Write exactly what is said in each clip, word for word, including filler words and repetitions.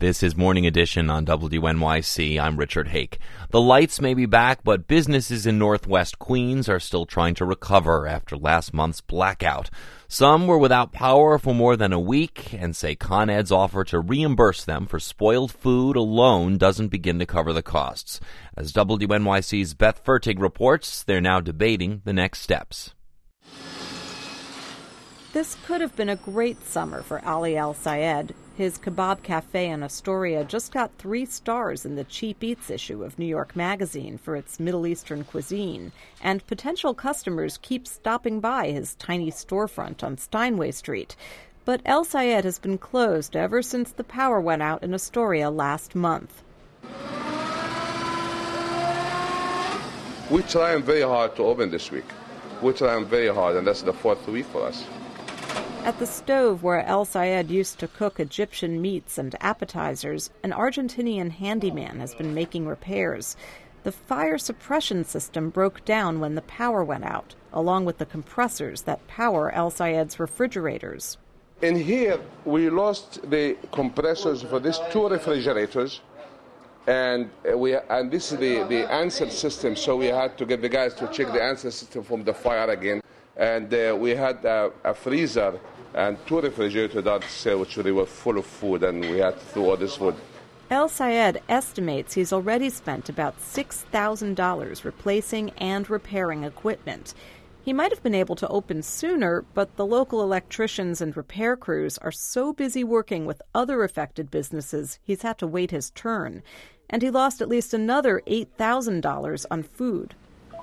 This is Morning Edition on W N Y C. I'm Richard Hake. The lights may be back, but businesses in Northwest Queens are still trying to recover after last month's blackout. Some were without power for more than a week and say Con Ed's offer to reimburse them for spoiled food alone doesn't begin to cover the costs. As W N Y C's Beth Fertig reports, they're now debating the next steps. This could have been a great summer for Ali El-Sayed. His kebab cafe in Astoria just got three stars in the Cheap Eats issue of New York Magazine for its Middle Eastern cuisine, and potential customers keep stopping by his tiny storefront on Steinway Street. But El-Sayed has been closed ever since the power went out in Astoria last month. We're trying very hard to open this week. We're trying very hard, and that's the fourth week for us. At the stove where El-Sayed used to cook Egyptian meats and appetizers, an Argentinian handyman has been making repairs. The fire suppression system broke down when the power went out, along with the compressors that power El-Sayed's refrigerators. In here, we lost the compressors for these two refrigerators, and we and this is the, the answer system, so we had to get the guys to check the answer system from the fire again. And uh, we had a, a freezer and two refrigerators that's, uh, which they were full of food, and we had to throw all this food. El-Sayed estimates he's already spent about six thousand dollars replacing and repairing equipment. He might have been able to open sooner, but the local electricians and repair crews are so busy working with other affected businesses, he's had to wait his turn. And he lost at least another eight thousand dollars on food.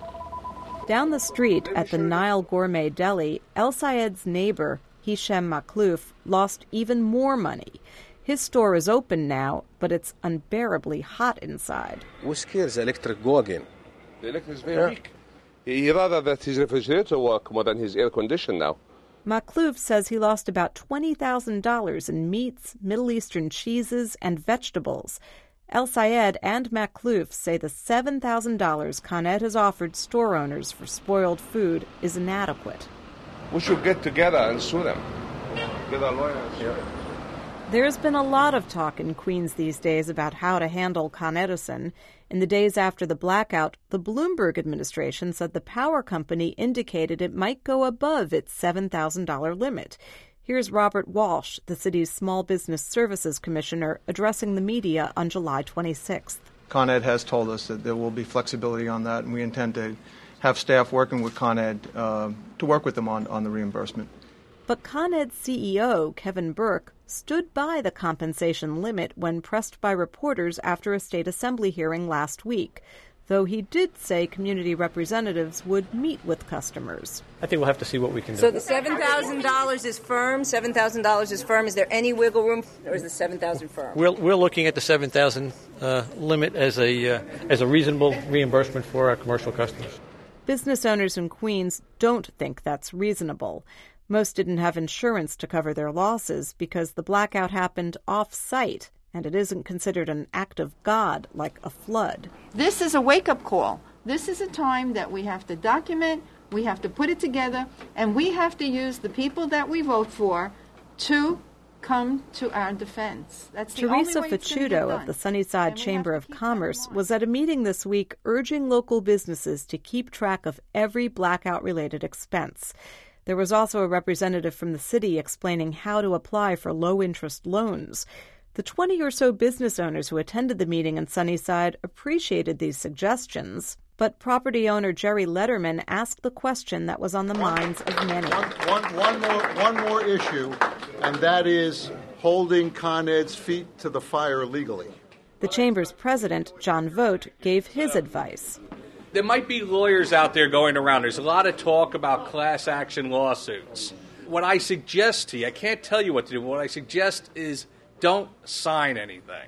Down the street at the Nile Gourmet Deli, El-Sayed's neighbor, Hichem Maklouf, lost even more money. His store is open now, but it's unbearably hot inside. We're scared the electric go again. The electric is very yeah. weak. He rather that his refrigerator work more than his air condition now. Maklouf says he lost about twenty thousand dollars in meats, Middle Eastern cheeses, and vegetables. El-Sayed and Maklouf say the seven thousand dollars Con Ed has offered store owners for spoiled food is inadequate. We should get together and sue them. Get our lawyers. Yeah. There's been a lot of talk in Queens these days about how to handle Con Edison. In the days after the blackout, the Bloomberg administration said the power company indicated it might go above its seven thousand dollars limit. Here's Robert Walsh, the city's Small Business Services Commissioner, addressing the media on July twenty-sixth. Con Ed has told us that there will be flexibility on that, and we intend to have staff working with Con Ed uh, to work with them on, on the reimbursement. But Con Ed's C E O, Kevin Burke, stood by the compensation limit when pressed by reporters after a state assembly hearing last week, though he did say community representatives would meet with customers. I think we'll have to see what we can do. So the seven thousand dollars is firm? seven thousand dollars is firm? Is there any wiggle room, or is the seven thousand dollars firm? We're, we're looking at the seven thousand dollars uh, limit as a, uh, as a reasonable reimbursement for our commercial customers. Business owners in Queens don't think that's reasonable. Most didn't have insurance to cover their losses because the blackout happened off-site, and it isn't considered an act of God like a flood. This is a wake-up call. This is a time that we have to document, we have to put it together, and we have to use the people that we vote for to come to our defense. That's the Teresa only way it's gonna get Ficciuto done. of the Sunnyside Chamber of Commerce was at a meeting this week urging local businesses to keep track of every blackout-related expense. There was also a representative from the city explaining how to apply for low-interest loans. The twenty or so business owners who attended the meeting in Sunnyside appreciated these suggestions, but property owner Jerry Letterman asked the question that was on the minds of many. One, one, one, more, one more issue, and that is holding Con Ed's feet to the fire legally. The Chamber's president, John Vogt, gave his advice. There might be lawyers out there going around. There's a lot of talk about class action lawsuits. What I suggest to you, I can't tell you what to do, but what I suggest is don't sign anything.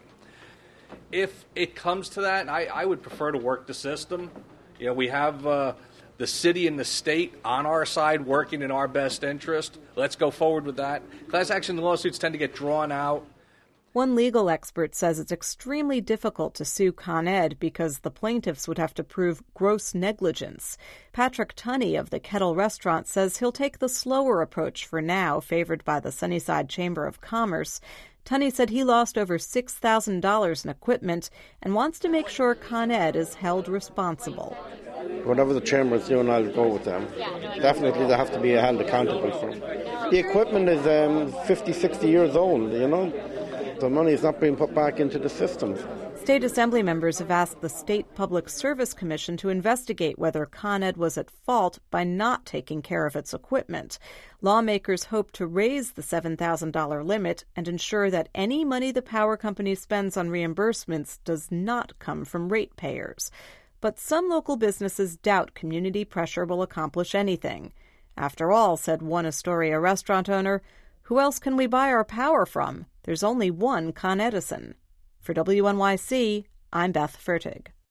If it comes to that, I, I would prefer to work the system. You know, we have uh, the city and the state on our side working in our best interest. Let's go forward with that. Class action lawsuits tend to get drawn out. One legal expert says it's extremely difficult to sue Con Ed because the plaintiffs would have to prove gross negligence. Patrick Tunney of the Kettle Restaurant says he'll take the slower approach for now, favored by the Sunnyside Chamber of Commerce. Tunney said he lost over six thousand dollars in equipment and wants to make sure Con Ed is held responsible. Whatever the chambers do, and I'll go with them. Definitely they have to be held accountable for it. The equipment is um, fifty, sixty years old, you know. The money is not being put back into the systems. State Assembly members have asked the State Public Service Commission to investigate whether Con Ed was at fault by not taking care of its equipment. Lawmakers hope to raise the seven thousand dollars limit and ensure that any money the power company spends on reimbursements does not come from ratepayers. But some local businesses doubt community pressure will accomplish anything. After all, said one Astoria restaurant owner, who else can we buy our power from? There's only one Con Edison. For W N Y C, I'm Beth Fertig.